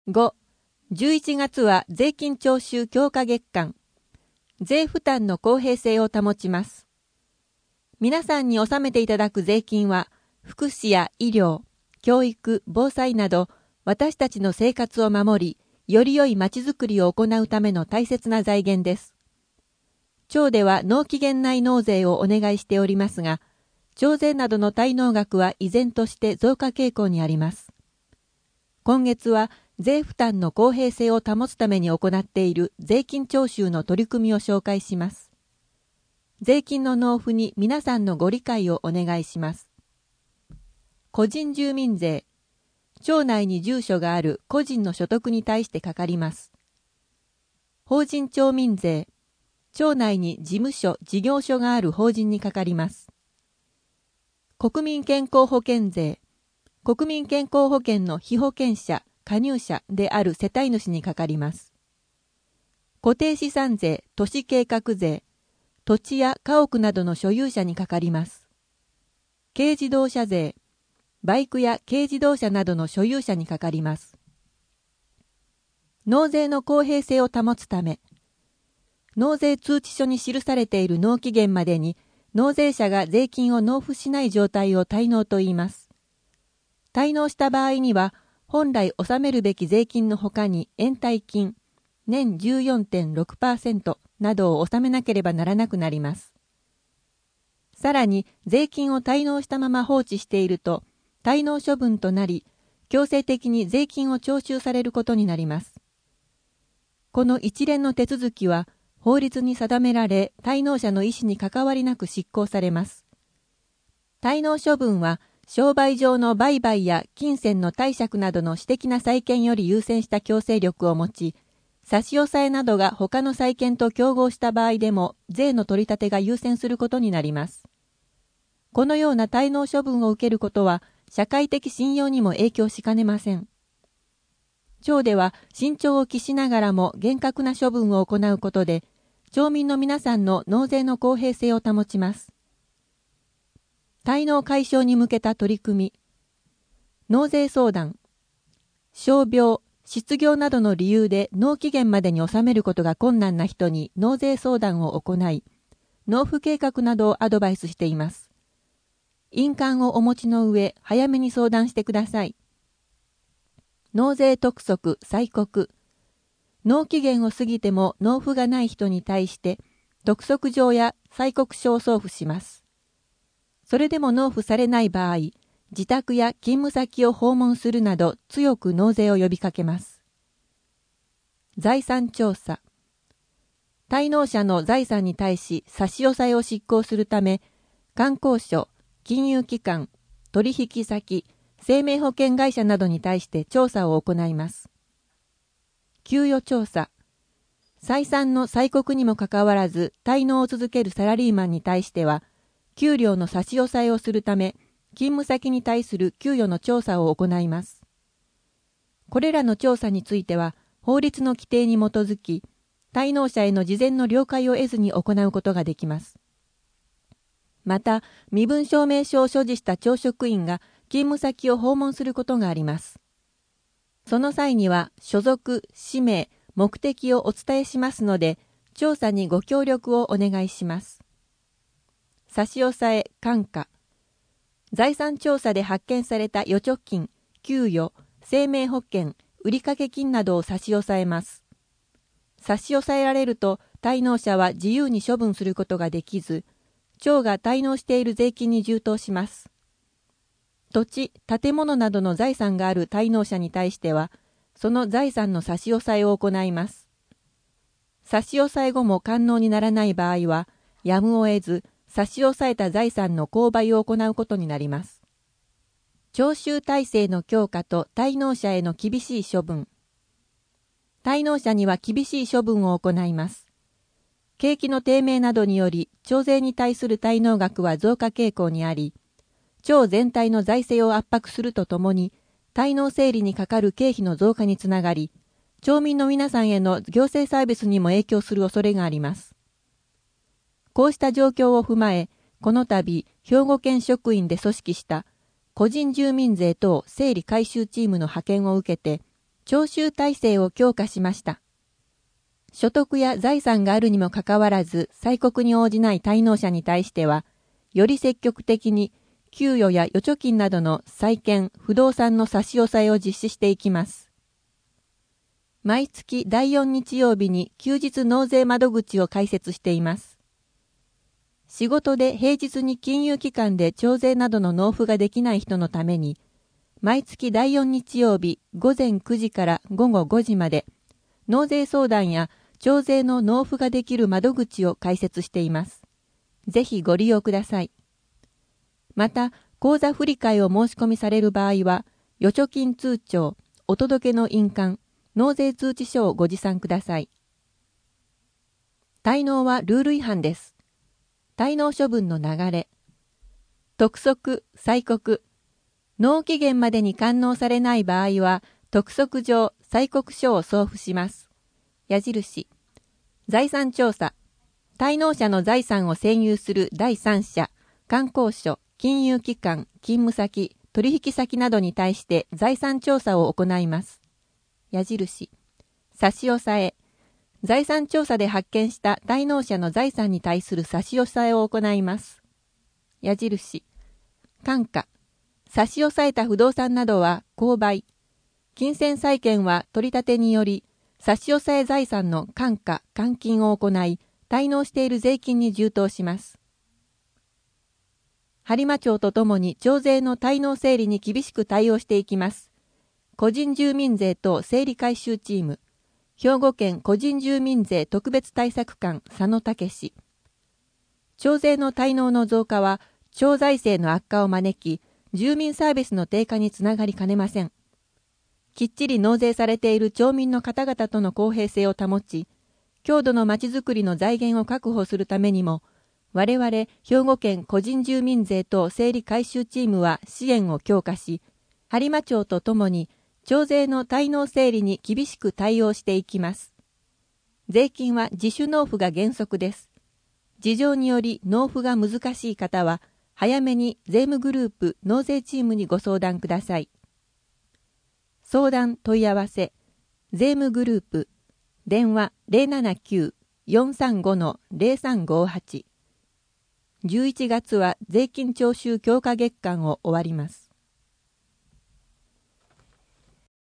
5、11月は税金徴収強化月間。税負担の公平性を保ちます。皆さんに納めていただく税金は、福祉や医療、教育、防災など、私たちの生活を守り、より良いまちづくりを行うための大切な財源です。町では納期限内納税をお願いしておりますが、町税などの滞納額は依然として増加傾向にあります。今月は税負担の公平性を保つために行っている税金徴収の取り組みを紹介します。税金の納付に皆さんのご理解をお願いします。個人住民税。町内に住所がある個人の所得に対してかかります。法人町民税。町内に事務所、事業所がある法人にかかります。国民健康保険税。国民健康保険の被保険者、加入者である世帯主にかかります。固定資産税、都市計画税。土地や家屋などの所有者にかかります。軽自動車税。バイクや軽自動車などの所有者にかかります。納税の公平性を保つため、納税通知書に記されている納期限までに納税者が税金を納付しない状態を滞納と言います。滞納した場合には、本来納めるべき税金のほかに延滞金、年 14.6% などを納めなければならなくなります。さらに、税金を滞納したまま放置していると、滞納処分となり、強制的に税金を徴収されることになります。この一連の手続きは、法律に定められ、滞納者の意思に関わりなく執行されます。滞納処分は、商売上の売買や金銭の貸借などの私的な債権より優先した強制力を持ち、差し押さえなどが他の債権と競合した場合でも税の取り立てが優先することになります。このような滞納処分を受けることは、社会的信用にも影響しかねません。町では慎重を期しながらも厳格な処分を行うことで、町民の皆さんの納税の公平性を保ちます。滞納解消に向けた取り組み。納税相談。傷病、失業などの理由で納期限までに納めることが困難な人に納税相談を行い、納付計画などをアドバイスしています。印鑑をお持ちの上、早めに相談してください。納税督促、催告。納期限を過ぎても納付がない人に対して、督促状や催告書を送付します。それでも納付されない場合、自宅や勤務先を訪問するなど強く納税を呼びかけます。財産調査。滞納者の財産に対し差し押さえを執行するため、官公所、金融機関、取引先、生命保険会社などに対して調査を行います。給与調査。再三の催告にもかかわらず滞納を続けるサラリーマンに対しては、給料の差し押さえをするため、勤務先に対する給与の調査を行います。これらの調査については、法律の規定に基づき、滞納者への事前の了解を得ずに行うことができます。また、身分証明書を所持した町職員が勤務先を訪問することがあります。その際には、所属、氏名、目的をお伝えしますので、調査にご協力をお願いします。差し押さえ、感化。財産調査で発見された預貯金、給与、生命保険、売掛金などを差し押さえます。差し押さえられると、滞納者は自由に処分することができず、町が滞納している税金に充当します。土地、建物などの財産がある滞納者に対しては、その財産の差し押さえを行います。差し押さえ後も完納にならない場合は、やむを得ず、差し押さえた財産の購買を行うことになります。徴収体制の強化と滞納者への厳しい処分。滞納者には厳しい処分を行います。景気の低迷などにより、町税に対する滞納額は増加傾向にあり、町全体の財政を圧迫するとともに、滞納整理にかかる経費の増加につながり、町民の皆さんへの行政サービスにも影響する恐れがあります。こうした状況を踏まえ、この度、兵庫県職員で組織した個人住民税等整理回収チームの派遣を受けて、 徴収体制を強化しました。所得や財産があるにもかかわらず、催告に応じない滞納者に対しては、より積極的に給与や預貯金などの債券、不動産の差し押さえを実施していきます。毎月第4日曜日に休日納税窓口を開設しています。仕事で平日に金融機関で徴税などの納付ができない人のために、毎月第4日曜日午前9時から午後5時まで、納税相談や徴税の納付ができる窓口を開設しています。ぜひご利用ください。また、口座振替を申し込みされる場合は、預貯金通帳、お届けの印鑑、納税通知書をご持参ください。滞納はルール違反です。滞納処分の流れ。督促、催告。納期限までに完納されない場合は、督促状、催告書を送付します。矢印。財産調査。滞納者の財産を占有する第三者、官公所、金融機関、勤務先、取引先などに対して財産調査を行います。矢印。差し押さえ。財産調査で発見した滞納者の財産に対する差し押さえを行います。矢印。換価。差し押さえた不動産などは購買。金銭債権は取り立てにより、差し押さえ財産の換価・換金を行い、滞納している税金に充当します。播磨町とともに徴税の滞納整理に厳しく対応していきます。個人住民税等整理回収チーム。兵庫県個人住民税特別対策官佐野武氏。徴税の滞納の増加は、町財政の悪化を招き、住民サービスの低下につながりかねません。きっちり納税されている町民の方々との公平性を保ち、郷土のまちづくりの財源を確保するためにも、我々兵庫県個人住民税等整理回収チームは支援を強化し、播磨町とともに、徴税の滞納整理に厳しく対応していきます。税金は自主納付が原則です。事情により納付が難しい方は、早めに税務グループ納税チームにご相談ください。相談問い合わせ、税務グループ、電話 079-435-0358。11月は税金徴収強化月間を終わります。